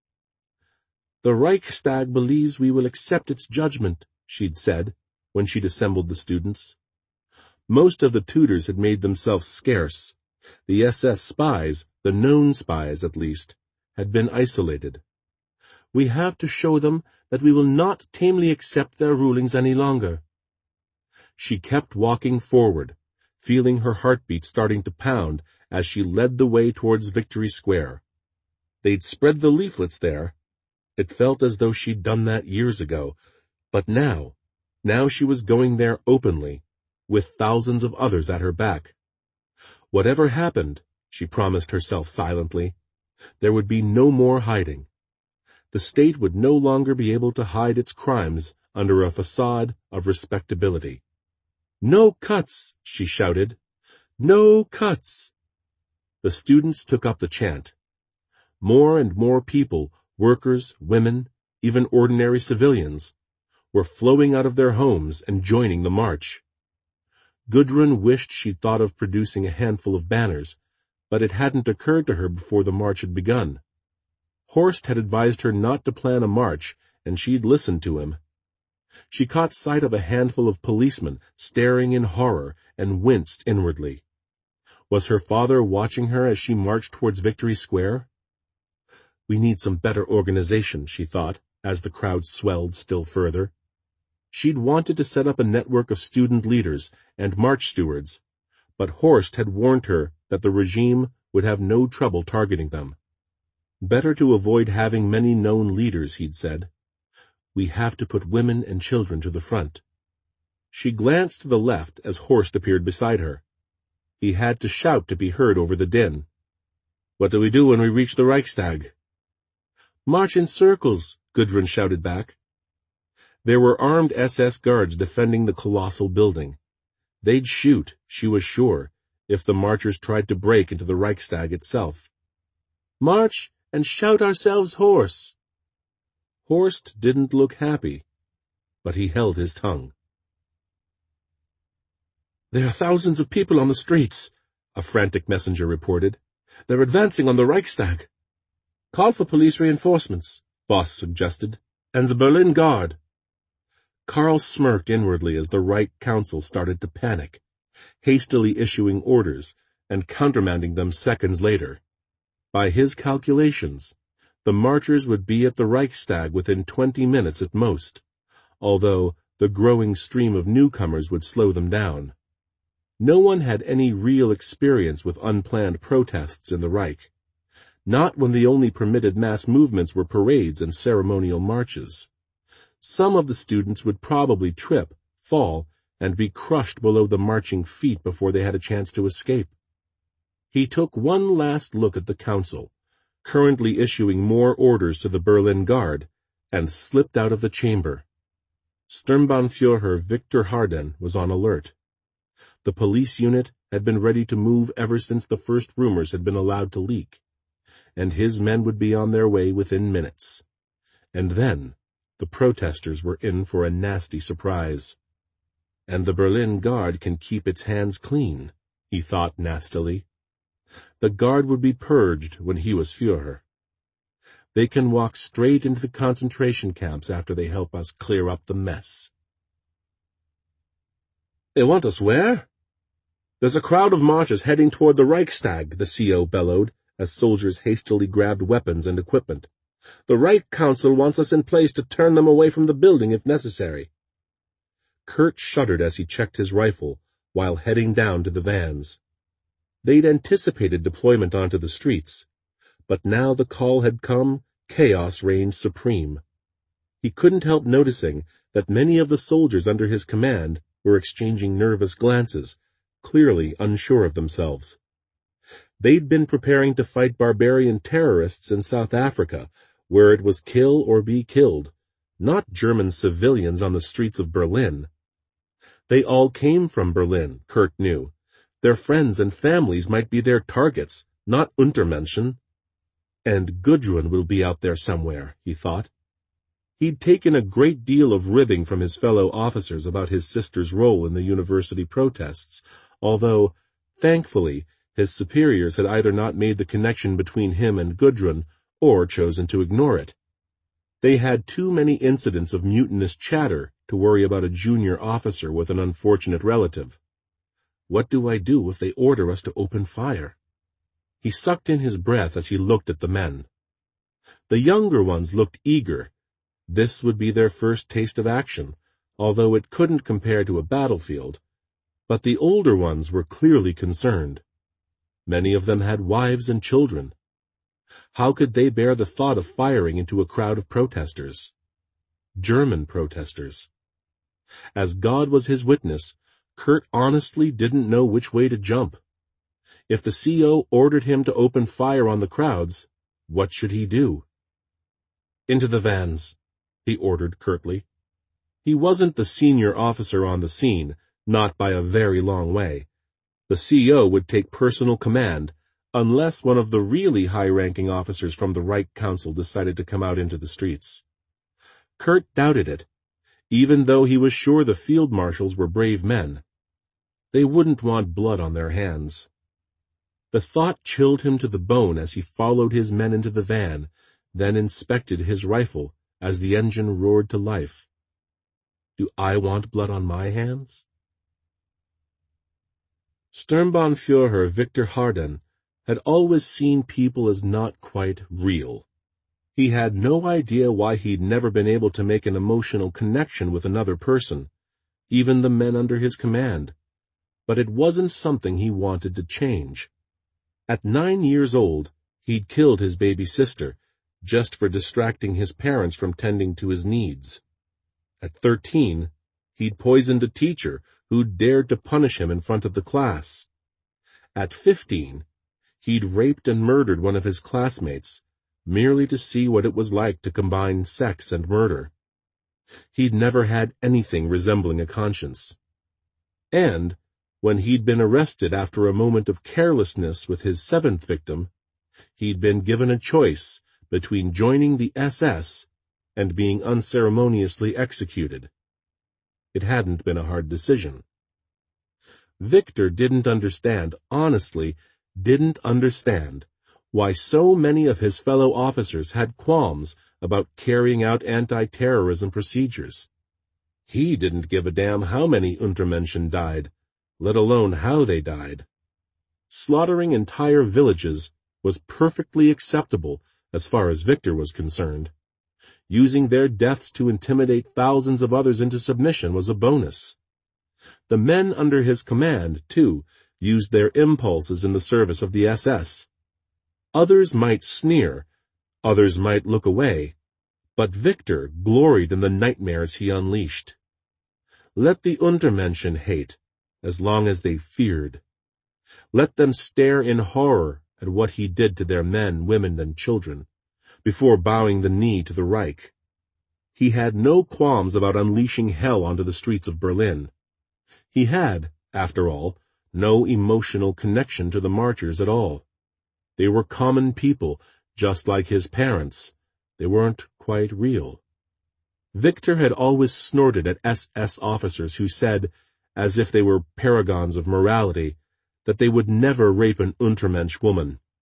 "The Reichstag believes we will accept its judgment," she'd said, when she'd assembled the students. Most of the tutors had made themselves scarce. The S S spies, the known spies at least, had been isolated. "We have to show them that we will not tamely accept their rulings any longer." She kept walking forward, feeling her heartbeat starting to pound as she led the way towards Victory Square. They'd spread the leaflets there. It felt as though she'd done that years ago, but now, now she was going there openly, with thousands of others at her back. Whatever happened, she promised herself silently, there would be no more hiding. The state would no longer be able to hide its crimes under a facade of respectability. "No cuts!" she shouted. "No cuts!" The students took up the chant. More and more people, workers, women, even ordinary civilians, were flowing out of their homes and joining the march. Gudrun wished she'd thought of producing a handful of banners, but it hadn't occurred to her before the march had begun. Horst had advised her not to plan a march, and she'd listened to him. She caught sight of a handful of policemen staring in horror and winced inwardly. Was her father watching her as she marched towards Victory Square? "We need some better organization," she thought, as the crowd swelled still further. She'd wanted to set up a network of student leaders and march stewards, but Horst had warned her that the regime would have no trouble targeting them. Better to avoid having many known leaders, he'd said. "We have to put women and children to the front." She glanced to the left as Horst appeared beside her. He had to shout to be heard over the din. "What do we do when we reach the Reichstag?" "March in circles," Gudrun shouted back. There were armed S S guards defending the colossal building. They'd shoot, she was sure, if the marchers tried to break into the Reichstag itself. "March and shout ourselves hoarse." Horst didn't look happy, but he held his tongue. "There are thousands of people on the streets," a frantic messenger reported. "They're advancing on the Reichstag." "Call for police reinforcements," Voss suggested, "and the Berlin Guard." Karl smirked inwardly as the Reich Council started to panic, hastily issuing orders and countermanding them seconds later. By his calculations, the marchers would be at the Reichstag within twenty minutes at most, although the growing stream of newcomers would slow them down. No one had any real experience with unplanned protests in the Reich, not when the only permitted mass movements were parades and ceremonial marches. Some of the students would probably trip, fall, and be crushed below the marching feet before they had a chance to escape. He took one last look at the council, currently issuing more orders to the Berlin Guard, and slipped out of the chamber. Sturmbannführer Victor Harden was on alert. The police unit had been ready to move ever since the first rumors had been allowed to leak, and his men would be on their way within minutes. And then the protesters were in for a nasty surprise. And the Berlin Guard can keep its hands clean, he thought nastily. The Guard would be purged when he was Führer. They can walk straight into the concentration camps after they help us clear up the mess." "They want us where?" "There's a crowd of marchers heading toward the Reichstag," the C O bellowed, as soldiers hastily grabbed weapons and equipment. "The Reich Council wants us in place to turn them away from the building if necessary." Kurt shuddered as he checked his rifle while heading down to the vans. They'd anticipated deployment onto the streets, but now the call had come, chaos reigned supreme. He couldn't help noticing that many of the soldiers under his command were exchanging nervous glances, clearly unsure of themselves. They'd been preparing to fight barbarian terrorists in South Africa, where it was kill or be killed, not German civilians on the streets of Berlin. They all came from Berlin, Kurt knew. Their friends and families might be their targets, not Untermenschen. And Gudrun will be out there somewhere, he thought. He'd taken a great deal of ribbing from his fellow officers about his sister's role in the university protests, although, thankfully, his superiors had either not made the connection between him and Gudrun or chosen to ignore it. They had too many incidents of mutinous chatter to worry about a junior officer with an unfortunate relative. What do I do if they order us to open fire? He sucked in his breath as he looked at the men. The younger ones looked eager. This would be their first taste of action, although it couldn't compare to a battlefield. But the older ones were clearly concerned. Many of them had wives and children. How could they bear the thought of firing into a crowd of protesters? German protesters. As God was his witness, Kurt honestly didn't know which way to jump. If the C O ordered him to open fire on the crowds, what should he do? "Into the vans," he ordered curtly. He wasn't the senior officer on the scene, not by a very long way. The C O would take personal command, unless one of the really high-ranking officers from the Reich Council decided to come out into the streets. Kurt doubted it, even though he was sure the field marshals were brave men. They wouldn't want blood on their hands. The thought chilled him to the bone as he followed his men into the van, then inspected his rifle as the engine roared to life. Do I want blood on my hands? Sturmbannführer Victor Harden had always seen people as not quite real. He had no idea why he'd never been able to make an emotional connection with another person, even the men under his command. But it wasn't something he wanted to change. At nine years old, he'd killed his baby sister, just for distracting his parents from tending to his needs. At thirteen, he'd poisoned a teacher who dared to punish him in front of the class. At fifteen, he'd raped and murdered one of his classmates, merely to see what it was like to combine sex and murder. He'd never had anything resembling a conscience. And, when he'd been arrested after a moment of carelessness with his seventh victim, he'd been given a choice between joining the S S and being unceremoniously executed. It hadn't been a hard decision. Victor didn't understand, honestly, didn't understand, why so many of his fellow officers had qualms about carrying out anti-terrorism procedures. He didn't give a damn how many Untermenschen died, let alone how they died. Slaughtering entire villages was perfectly acceptable as far as Victor was concerned. Using their deaths to intimidate thousands of others into submission was a bonus. The men under his command, too, used their impulses in the service of the S S. Others might sneer, others might look away, but Victor gloried in the nightmares he unleashed. Let the Untermenschen hate, as long as they feared. Let them stare in horror at what he did to their men, women, and children, before bowing the knee to the Reich. He had no qualms about unleashing hell onto the streets of Berlin. He had, after all, no emotional connection to the marchers at all. They were common people, just like his parents. They weren't quite real. Victor had always snorted at S S officers who said, as if they were paragons of morality, that they would never rape an Untermensch woman.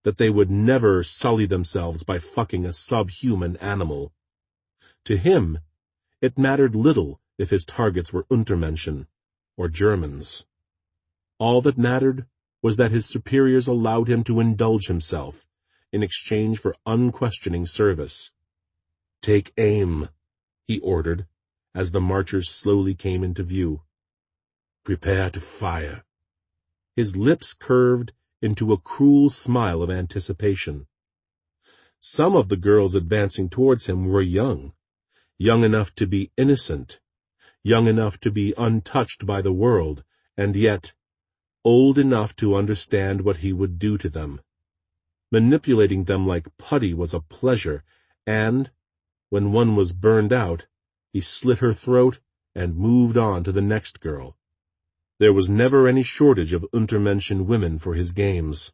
that they would never sully themselves by fucking a subhuman animal. To him, it mattered little if his targets were Untermenschen or Germans. All that mattered was that his superiors allowed him to indulge himself in exchange for unquestioning service. "Take aim," he ordered, as the marchers slowly came into view. "Prepare to fire." His lips curved into a cruel smile of anticipation. Some of the girls advancing towards him were young, young enough to be innocent, young enough to be untouched by the world, and yet old enough to understand what he would do to them. Manipulating them like putty was a pleasure, and, when one was burned out, he slit her throat and moved on to the next girl. There was never any shortage of Untermenschen women for his games.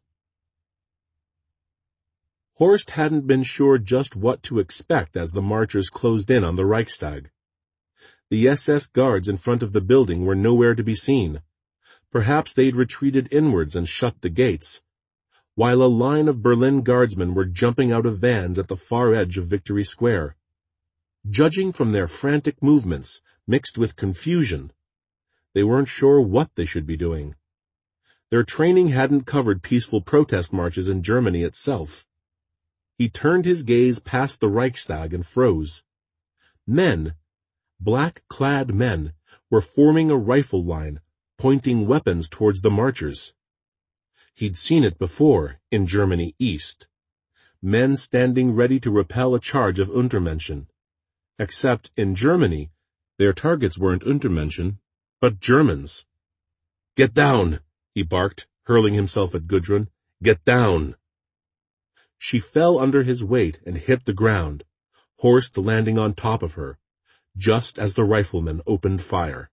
Horst hadn't been sure just what to expect as the marchers closed in on the Reichstag. The S S guards in front of the building were nowhere to be seen. Perhaps they'd retreated inwards and shut the gates, while a line of Berlin guardsmen were jumping out of vans at the far edge of Victory Square. Judging from their frantic movements, mixed with confusion, they weren't sure what they should be doing. Their training hadn't covered peaceful protest marches in Germany itself. He turned his gaze past the Reichstag and froze. Men, black-clad men, were forming a rifle line, pointing weapons towards the marchers. He'd seen it before in Germany East. Men standing ready to repel a charge of Untermenschen. Except in Germany, their targets weren't Untermenschen, but Germans. "Get down," he barked, hurling himself at Gudrun. "Get down." She fell under his weight and hit the ground, Horst landing on top of her, just as the riflemen opened fire.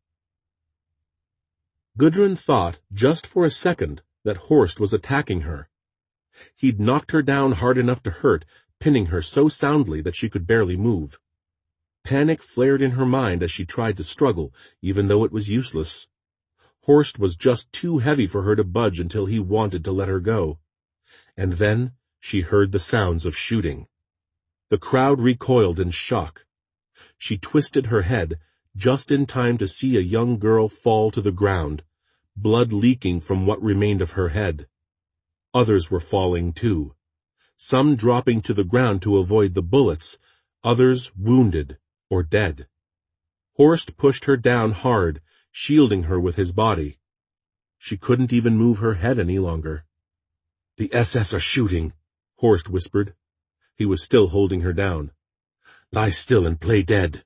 Gudrun thought, just for a second, that Horst was attacking her. He'd knocked her down hard enough to hurt, pinning her so soundly that she could barely move. Panic flared in her mind as she tried to struggle, even though it was useless. Horst was just too heavy for her to budge until he wanted to let her go. And then she heard the sounds of shooting. The crowd recoiled in shock. She twisted her head, just in time to see a young girl fall to the ground, blood leaking from what remained of her head. Others were falling too, some dropping to the ground to avoid the bullets, others wounded or dead. Horst pushed her down hard, shielding her with his body. She couldn't even move her head any longer. "The S S are shooting," Horst whispered. He was still holding her down. "Lie still and play dead."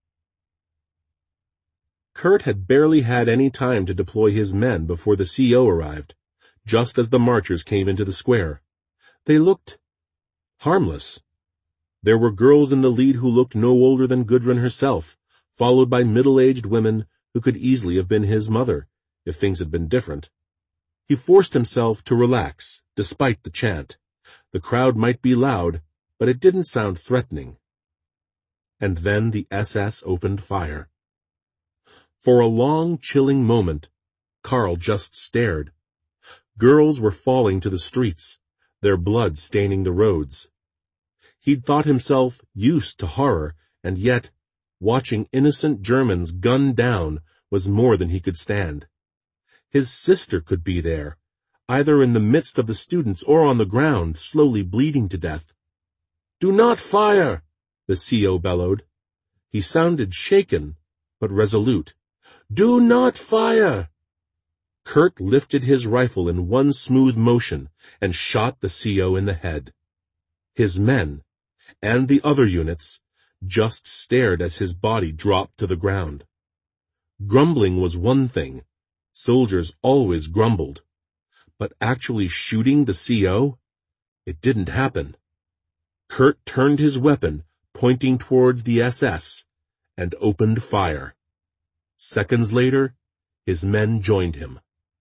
Kurt had barely had any time to deploy his men before the C O arrived, just as the marchers came into the square. They looked harmless. There were girls in the lead who looked no older than Gudrun herself, followed by middle-aged women who could easily have been his mother, if things had been different. He forced himself to relax, despite the chant. The crowd might be loud, but it didn't sound threatening. And then the S S opened fire. For a long, chilling moment, Karl just stared. Girls were falling to the streets, their blood staining the roads. He'd thought himself used to horror, and yet, watching innocent Germans gunned down was more than he could stand. His sister could be there, either in the midst of the students or on the ground, slowly bleeding to death. "Do not fire!" the C O bellowed. He sounded shaken, but resolute. "Do not fire!" Kurt lifted his rifle in one smooth motion and shot the C O in the head. His men, and the other units, just stared as his body dropped to the ground. Grumbling was one thing. Soldiers always grumbled. But actually shooting the C O? It didn't happen. Kurt turned his weapon, pointing towards the S S, and opened fire. Seconds later, his men joined him.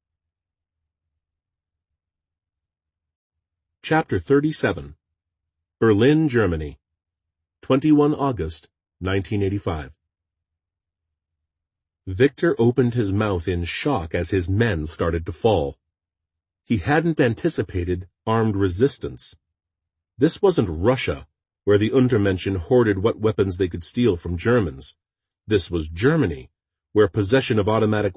Chapter thirty-seven. Berlin, Germany. twenty-first of August, nineteen eighty-five. Victor opened his mouth in shock as his men started to fall. He hadn't anticipated armed resistance. This wasn't Russia, where the Untermenschen hoarded what weapons they could steal from Germans. This was Germany, where possession of automatic